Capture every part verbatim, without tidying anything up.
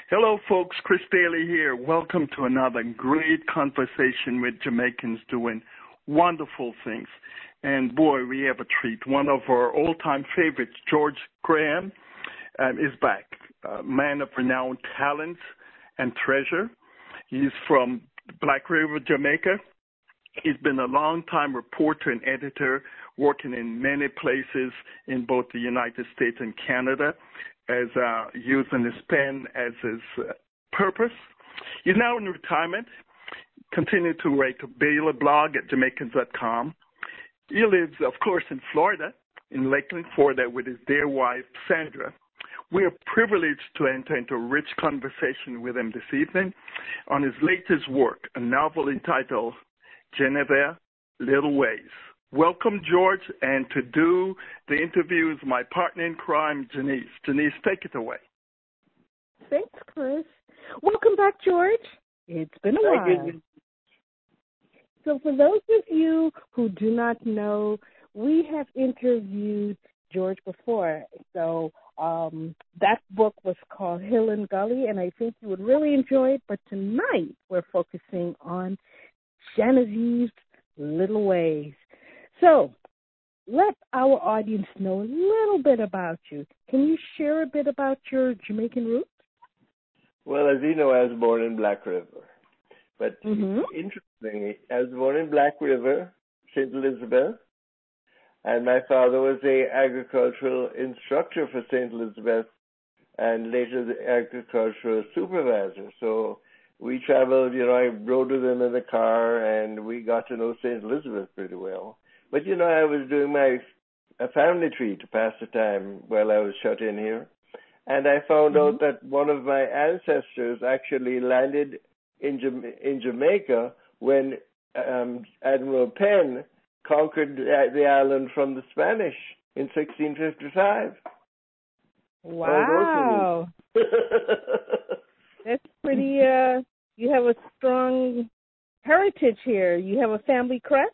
Hello, folks. Chris Daly here. Welcome to another great conversation with Jamaicans doing wonderful things. And boy, we have a treat. One of our all-time favorites, George Graham, um, is back. A man of renowned talent and treasure. He's from Black River, Jamaica. He's been a long-time reporter and editor, working in many places in both the United States and Canada, as uh, using his pen as his uh, purpose. He's now in retirement, continuing to write a daily blog at Jamaicans dot com. He lives, of course, in Florida, in Lakeland, Florida, with his dear wife, Sandra. We are privileged to enter into a rich conversation with him this evening on his latest work, a novel entitled Genevieve Little Ways. Welcome, George, and to do the interview is my partner in crime, Janice. Janice, take it away. Thanks, Chris. Welcome back, George. It's been a while. So for those of you who do not know, we have interviewed George before. So um, that book was called Hill and Gully, and I think you would really enjoy it. But tonight we're focusing on Genevieve's Little Ways. So let our audience know a little bit about you. Can you share a bit about your Jamaican roots? Well, as you know, I was born in Black River. But mm-hmm. interestingly, I was born in Black River, Saint Elizabeth, and my father was a agricultural instructor for Saint Elizabeth and later the agricultural supervisor. So we traveled, you know, I rode with him in the car, and we got to know Saint Elizabeth pretty well. But, you know, I was doing my a family tree to pass the time while I was shut in here. And I found mm-hmm. out that one of my ancestors actually landed in Jama- in Jamaica when um, Admiral Penn conquered the, the island from the Spanish in sixteen fifty-five. Wow. That's pretty, uh, you have a strong heritage here. You have a family crest?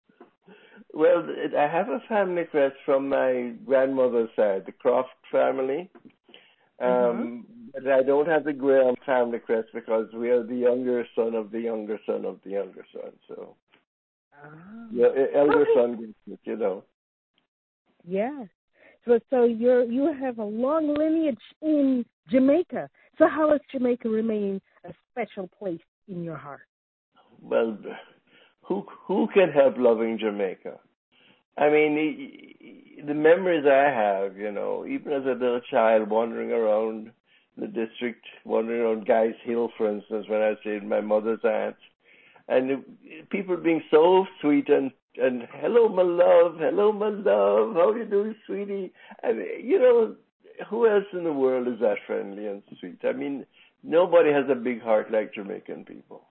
Well, I have a family crest from my grandmother's side, the Croft family. Um, mm-hmm. But I don't have the Graham family crest because we are the younger son of the younger son of the younger son. So, oh. yeah, elder okay. son gets it, you know. Yes. So, so you're you have a long lineage in Jamaica. So, how has Jamaica remained a special place in your heart? Well, who who can help loving Jamaica? I mean, the memories I have, you know, even as a little child wandering around the district, wandering around Guy's Hill, for instance, when I stayed with my mother's aunt, and people being so sweet and, and hello, my love, hello, my love, how you doing, sweetie? I mean, you know, who else in the world is that friendly and sweet? I mean, nobody has a big heart like Jamaican people.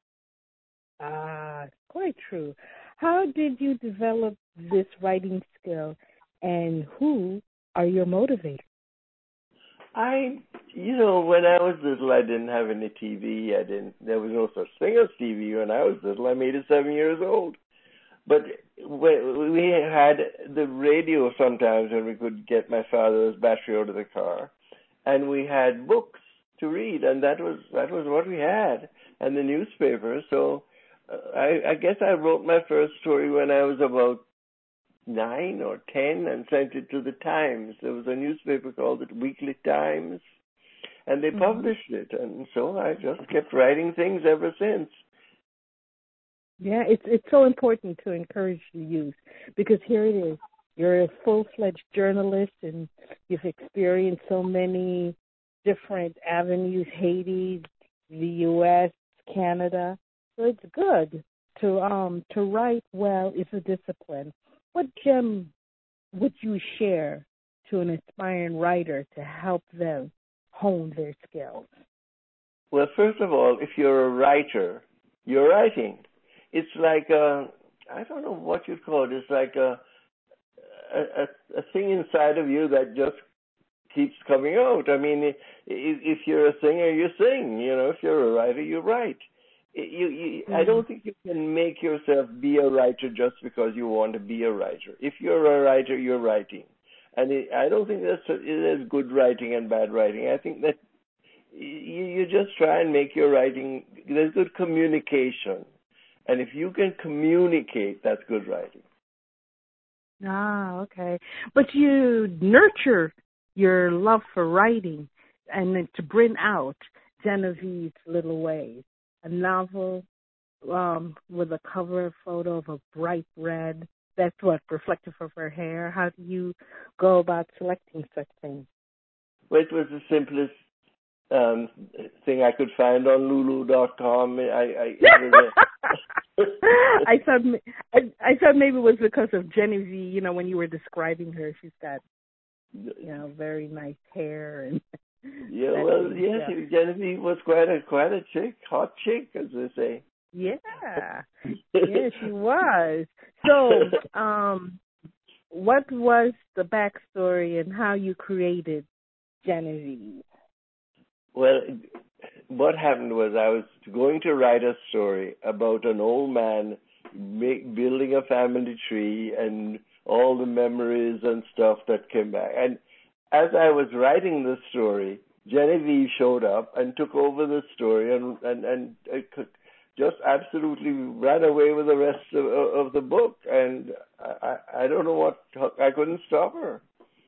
Ah, quite true. How did you develop this writing skill, and who are your motivators? I, you know, when I was little, I didn't have any T V. I didn't. There was no such thing as T V when I was little. I'm eighty-seven years old. But we had the radio sometimes when we could get my father's battery out of the car, and we had books to read, and that was that was what we had, and the newspaper. So uh, I, I guess I wrote my first story when I was about nine or ten and sent it to the Times. There was a newspaper called the Weekly Times, and they mm-hmm. published it, and so I just kept writing things ever since. Yeah, it's it's so important to encourage the youth, because here it is. You're a full-fledged journalist, and you've experienced so many different avenues, Haiti, the U S, Canada. So it's good to um to write well is a discipline. What gem would you share to an aspiring writer to help them hone their skills? Well, first of all, if you're a writer, you're writing. It's like a, I don't know what you'd call it. It's like a, a, a thing inside of you that just keeps coming out. I mean, if, if you're a singer, you sing. You know, if you're a writer, you write. You, you, mm-hmm. I don't think you can make yourself be a writer just because you want to be a writer. If you're a writer, you're writing. And it, I don't think that's a, there's good writing and bad writing. I think that you, you just try and make your writing, there's good communication. And if you can communicate, that's good writing. Ah, okay. But you nurture your love for writing and then to bring out Genevieve's Little Ways, a novel um, with a cover photo of a bright red. That's what, reflective of her hair. How do you go about selecting such things? Well, it was the simplest um, thing I could find on Lulu dot com. I, I, it was a I thought I, I thought maybe it was because of Genevieve. You know, when you were describing her, she's got, you know, very nice hair and. Yeah, well, yes, yeah, Genevieve was quite a quite a chick, hot chick, as they say. Yeah, yeah, she was. So, um, what was the backstory and how you created Genevieve? Well, what happened was I was going to write a story about an old man make, building a family tree and all the memories and stuff that came back. And as I was writing the story, Genevieve showed up and took over the story and and, and just absolutely ran away with the rest of, of the book. And I, I don't know what, I couldn't stop her.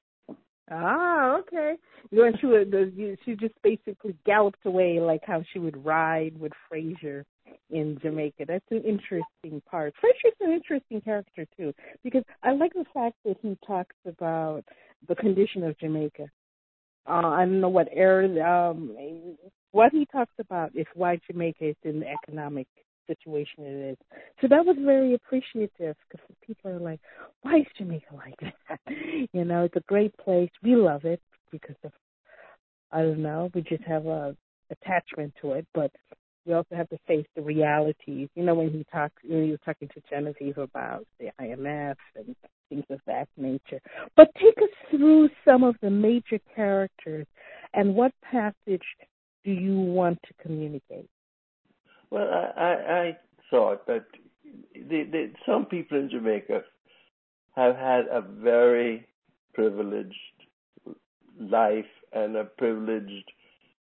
Ah, okay. You know, she would, she just basically galloped away like how she would ride with Fraser in Jamaica. That's an interesting part. Fraser's an interesting character too, because I like the fact that he talks about the condition of Jamaica. Uh, I don't know what era, um, what he talks about is why Jamaica is in the economic situation it is. So that was very appreciative because people are like, why is Jamaica like that? You know, it's a great place. We love it because of, I don't know, we just have a attachment to it, but we also have to face the realities. You know, when he talks, when he was talking to Genevieve about the I M F and things of that nature. But take us through some of the major characters and what passage do you want to communicate? Well, I, I, I thought that the, the, some people in Jamaica have had a very privileged life and a privileged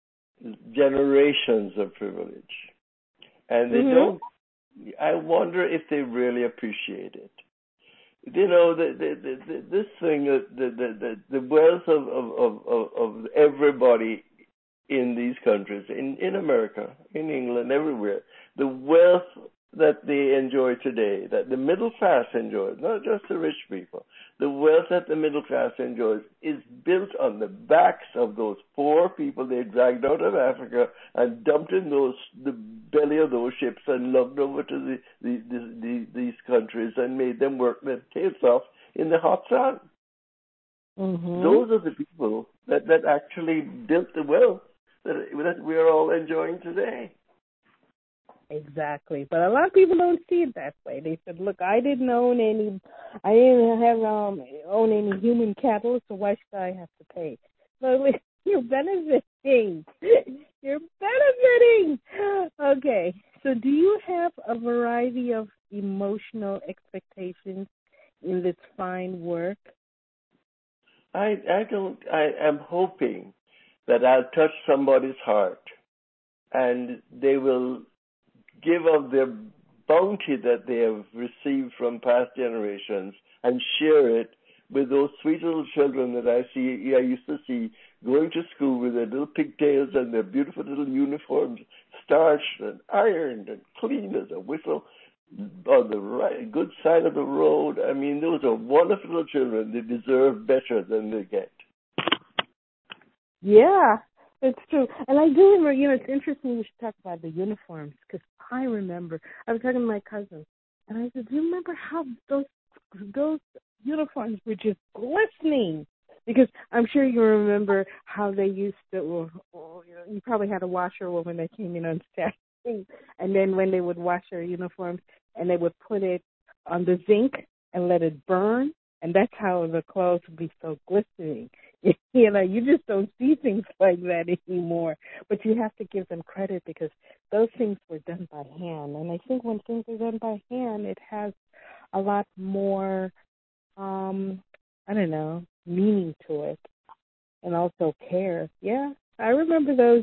generations of privilege. And they mm-hmm. don't, I wonder if they really appreciate it. You know, the, the, the, the, this thing, the, the, the, the wealth of, of, of, of everybody in these countries, in, in America, in England, everywhere, the wealth that they enjoy today, that the middle class enjoys, not just the rich people, the wealth that the middle class enjoys is built on the backs of those poor people they dragged out of Africa and dumped in those the belly of those ships and lugged over to the, the, the, the, these countries and made them work their tails off in the hot sun. Mm-hmm. Those are the people that, that actually built the wealth that, that we are all enjoying today. Exactly, but a lot of people don't see it that way. They said, "Look, I didn't own any, I didn't have um own any human cattle, so why should I have to pay?" So you're benefiting. You're benefiting. Okay, so do you have a variety of emotional expectations in this fine work? I I don't. I am hoping that I'll touch somebody's heart, and they will give of their bounty that they have received from past generations and share it with those sweet little children that I see, I used to see going to school with their little pigtails and their beautiful little uniforms, starched and ironed and clean as a whistle on the right, good side of the road. I mean, those are wonderful little children. They deserve better than they get. Yeah. It's true. And I do remember, you know, it's interesting you should talk about the uniforms because I remember, I was talking to my cousin, and I said, do you remember how those those uniforms were just glistening? Because I'm sure you remember how they used to, or, or, you know, you probably had a washerwoman that came in on Saturday, and then when they would wash their uniforms, and they would put it on the zinc and let it burn, and that's how the clothes would be so glistening. You know, you just don't see things like that anymore. But you have to give them credit because those things were done by hand. And I think when things are done by hand, it has a lot more, um, I don't know, meaning to it. And also care. Yeah, I remember those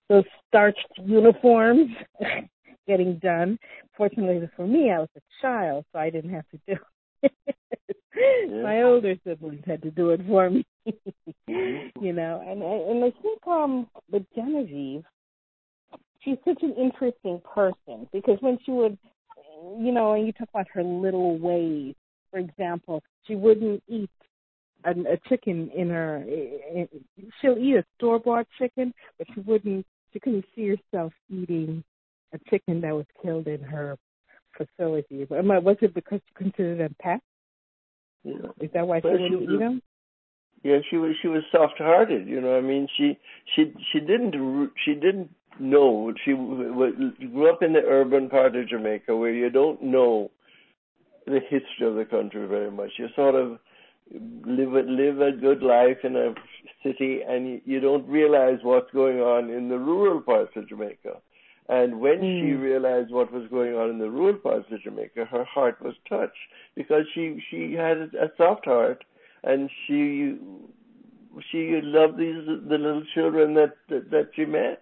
those starched uniforms getting done. Fortunately for me, I was a child, so I didn't have to do it. Yeah. My older siblings had to do it for me, you know. And and I think um, with Genevieve, she's such an interesting person because when she would, you know, and you talk about her little ways. For example, she wouldn't eat a, a chicken in her. In, she'll eat a store-bought chicken, but she wouldn't. She couldn't see herself eating a chicken that was killed in her facility. Was it because she considered them pets? Yeah. Is that why well, she wouldn't she, eat them? Yeah, she was she was soft-hearted. You know, I mean, she she she didn't she didn't know. She grew up in the urban part of Jamaica where you don't know the history of the country very much. You sort of live a, live a good life in a city, and you, you don't realize what's going on in the rural parts of Jamaica. And when mm. she realized what was going on in the rural parts of Jamaica, her heart was touched because she she had a soft heart, and she she loved these the little children that that, that she met.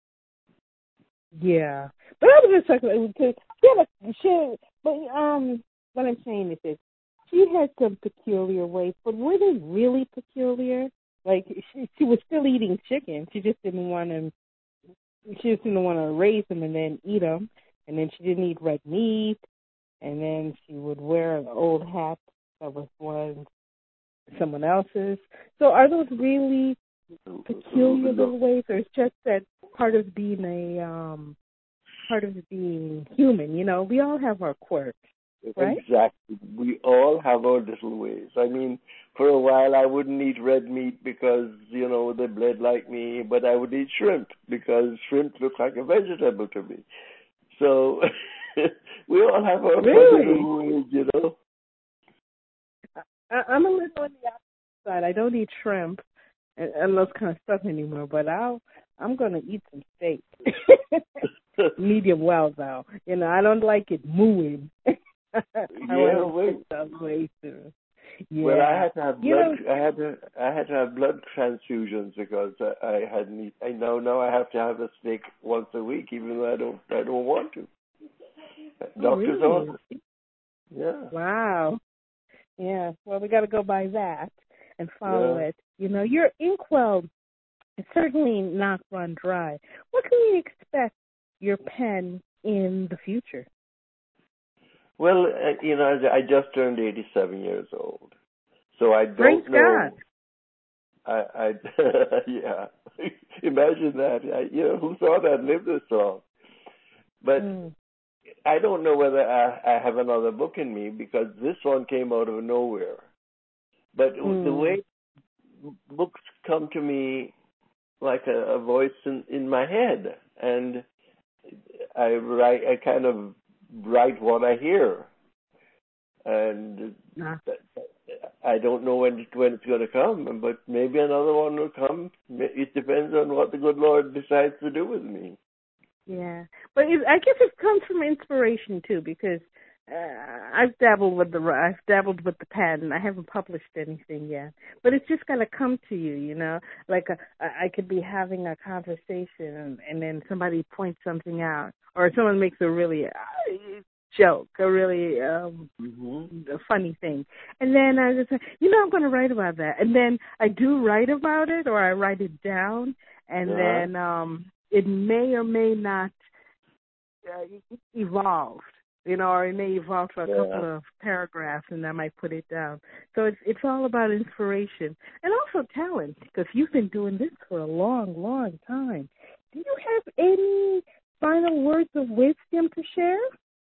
Yeah, but I was just talking because yeah, she but um. What I'm saying is that she had some peculiar ways, but were they really peculiar? Like, she, she was still eating chicken. She just didn't want to, she just didn't want to raise them and then eat them. And then she didn't eat red meat. And then she would wear an old hat that was one someone else's. So are those really peculiar little ways, or it's just that part of being a, um, part of being human? You know, we all have our quirks. Right? Exactly. We all have our little ways. I mean, for a while I wouldn't eat red meat because, you know, they bled like me, but I would eat shrimp because shrimp look like a vegetable to me. So we all have our really? little ways, you know. I, I'm a little on the opposite side. I don't eat shrimp and, and those kind of stuff anymore, but I'll, I'm going to eat some steak. Medium well, though. You know, I don't like it mooing. yeah, wait. Way too. Yeah. Well, I had to have blood. You know, I had to. I had to have blood transfusions because I, I hadn't. I know now I have to have a steak once a week, even though I don't. I don't want to. Oh, Doctor's really? order. Yeah. Wow. Yeah. Well, we got to go by that and follow yeah. it. You know, your inkwell is certainly not run dry. What can we expect your pen in the future? Well, uh, you know, I just turned eighty-seven years old, so I don't Praise know. God. I, I yeah, imagine that. I, you know, who thought I'd live this long? But mm. I don't know whether I, I have another book in me because this one came out of nowhere. But mm. the way books come to me like a, a voice in, in my head, and I write, I kind of write what I hear, and nah. I don't know when it, when it's going to come, but maybe another one will come. It depends on what the good Lord decides to do with me. Yeah, but it, I guess it comes from inspiration too, because uh, I've dabbled with the I've dabbled with the pen. I haven't published anything yet, but it's just got to come to you, you know. Like a, I could be having a conversation, and, and then somebody points something out, or someone makes a really uh, joke, a really um, mm-hmm. a funny thing, and then I just say, you know, I'm going to write about that, and then I do write about it, or I write it down, and uh-huh. then um, it may or may not uh, evolve. You know, or it may evolve to a yeah. couple of paragraphs, and I might put it down. So it's it's all about inspiration and also talent, because you've been doing this for a long, long time. Do you have any final words of wisdom to share?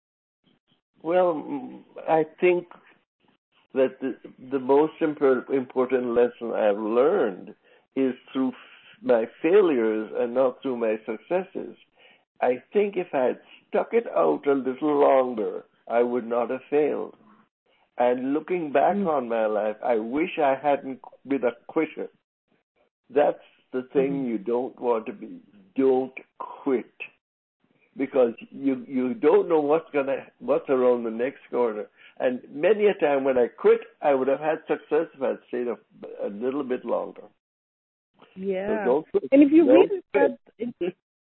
Well, I think that the, the most imp- important lesson I've learned is through my failures and not through my successes. I think if I had stuck it out a little longer, I would not have failed. And looking back mm. on my life, I wish I hadn't been a quitter. That's the thing mm. you don't want to be. Don't quit. Because you you don't know what's gonna what's around the next corner. And many a time when I quit, I would have had success if I'd stayed a, a little bit longer. Yeah. So don't quit. And if you don't read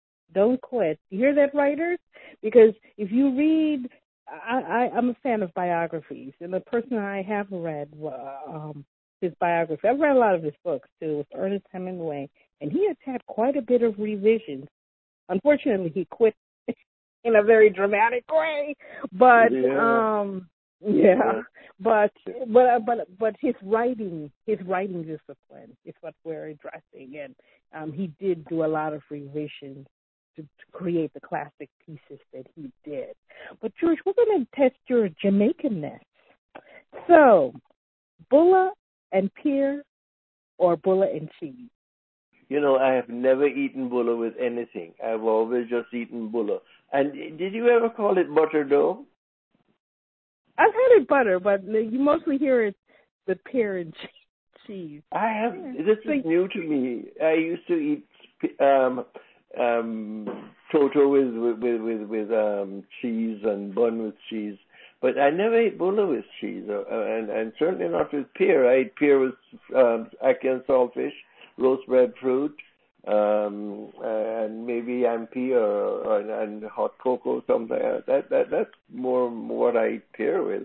hear that, writers? Because if you read, I, I, I'm a fan of biographies, and the person I have read uh, um, his biography, I've read a lot of his books, too, with Ernest Hemingway, and he has had quite a bit of revisions. Unfortunately, he quit in a very dramatic way, but yeah. um, yeah, yeah. but but but but his writing, his writing discipline is what we're addressing, and um, he did do a lot of revisions to, to create the classic pieces that he did. But George, we're going to test your Jamaicanness. So, bulla and pear, or bulla and cheese? You know, I have never eaten bulla with anything. I've always just eaten bulla. And did you ever call it butter dough? I've had it butter, but you mostly hear it the pear and cheese. I have. Yeah. This is new to me. I used to eat um, um, toto with with with, with um, cheese and bun with cheese, but I never ate bulla with cheese, uh, and and certainly not with pear. I ate pear with um, ackee and saltfish, roast breadfruit, um, and maybe ampi or, or and hot cocoa, something like that. That that's more what I eat pear with.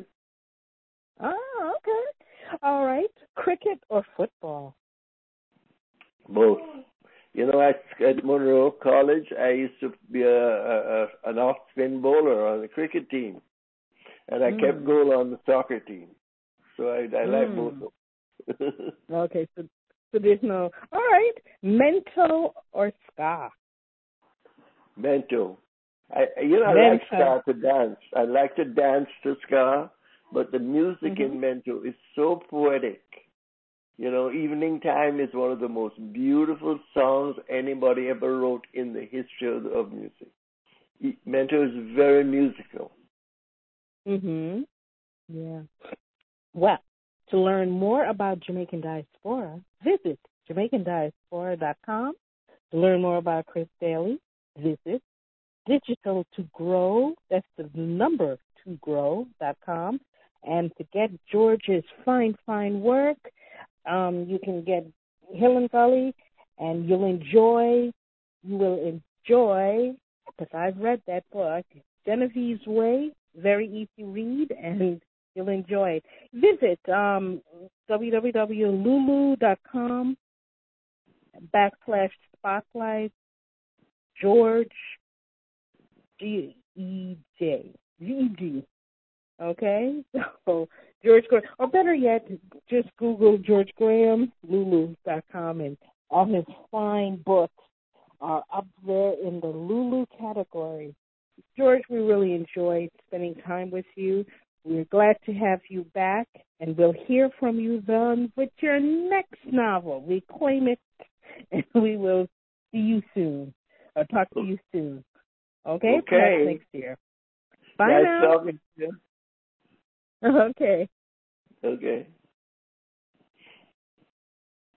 Oh, okay. All right. Cricket or football? Both. You know, at, at Monroe College, I used to be a, a, a an off-spin bowler on the cricket team, and I mm. kept goal on the soccer team. So I, I mm. like both of them. Okay, so, so there's no... All right. Mento or ska? Mento. I, you know, I like ska to dance. I like to dance to ska, but the music mm-hmm. in Mento is so poetic. You know, Evening Time is one of the most beautiful songs anybody ever wrote in the history of, of music. Mento is very musical. Mhm. Yeah. Well, to learn more about Jamaican Diaspora, visit Jamaican Diaspora dot com. To learn more about Chris Daly, visit Digital to Grow. That's the number to grow dot com. And to get George's fine, fine work, Um, you can get Hill and Gully, and you'll enjoy, you will enjoy, because I've read that book, Genevieve's Way, very easy read, and you'll enjoy it. Visit um, w w w dot lulu dot com backslash spotlight George G E J G E D. Okay? So, George Graham, or better yet, just Google George Graham, lulu dot com, and all his fine books are up there in the Lulu category. George, we really enjoyed spending time with you. We're glad to have you back, and we'll hear from you then with your next novel. We claim it, and we will see you soon, or talk to you soon. Okay? Okay. Perhaps next year. Bye nice now. Talking to you. Okay. Okay.